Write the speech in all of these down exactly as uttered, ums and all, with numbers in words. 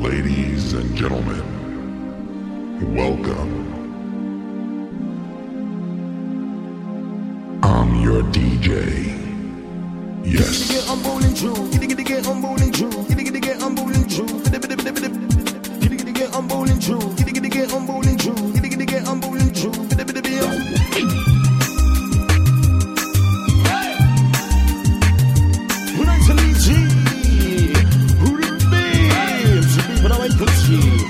Ladies and gentlemen, welcome. I'm your D J. Yes. Get I'm bowling true. Get get get I'm bowling true. Get get get I'm bowling true. Get get get I'm bowling true. Get get get I'm bowling true. Get get get I'm bowling true. When I tell you G, who the babes? But I ain't good shit.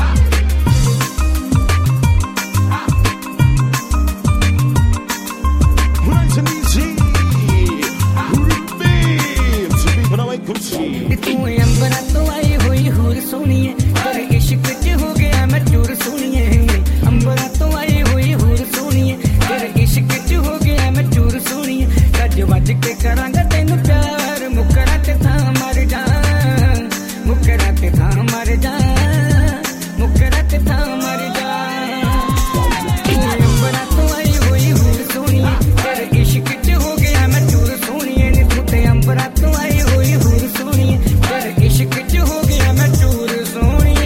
तू अंबरा तो आई हुई हूर सोनिए तेरे इश्क च हो गया मैं चूर सोनिए अंबरा तो आई हुई हूर सोनिए तेरे इश्क च हो गया मैं चूर सोनिए गज वज के करांगा तेनू प्यार मुकरा ते था मर जा मुकरा ते था मर जा मुकरा ते था मर जा तू अंबरा तो आई हुई हूर सोनिए तेरे इश्क च हो गया मैं चूर सोनिए नी तू ते अंबरा तो आई हुई हूर सोनिए तेरे इश्क च हो गया मैं चूर सोनिए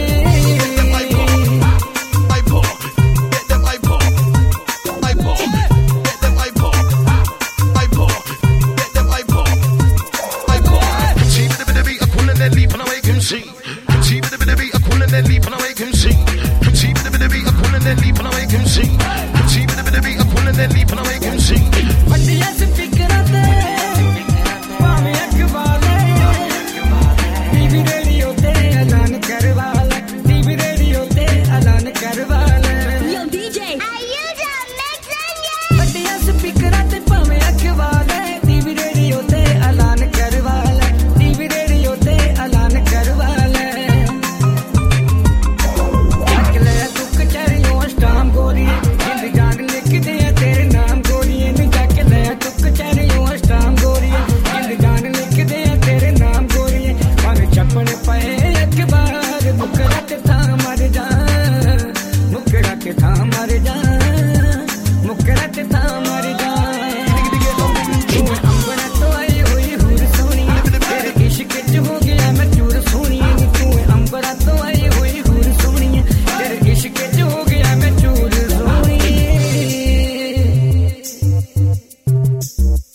See, see, the bit of a cool and then leap and I make him see. See, the bit of a cool and then leap and I make him see. See, the bit of a cool and then leap and I make him see. बढ़िया से फिक्राते पावे अखबारे TV radio ते ऐलान करवा ले TV radio ते ऐलान करवा ले Yo D J, are you done mixing yet? बढ़िया से फिक्राते पावे अखबारे टीवी रेडियो ते ऐलान करवा ले टीवी रेडियो ते ऐलान करवा ले अगले तू कचहरियों स्टाम गोरी जिंद जान लिख दे तेरे नाम गोरी नी जाके ले तू कचहरियों स्टाम गोरी जिंद जान लिख दे तेरे नाम गोरी पर छपन पे अखबार मुकरा ते था मर जा मुकरा ते था मर जा मुकरा ते था मर जा तू अंबरा तो आई हुई हूर सोनिए तेरे इश्क च हो गया मैं चूर सोनिए नी तू अंबरा तो आई हुई हूर सोनिए तेरे इश्क च हो गया मैं चूर सोनिए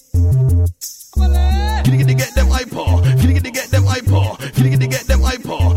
Can you get to get them iPod? Can you get to get them iPod? Can you get to get them iPod?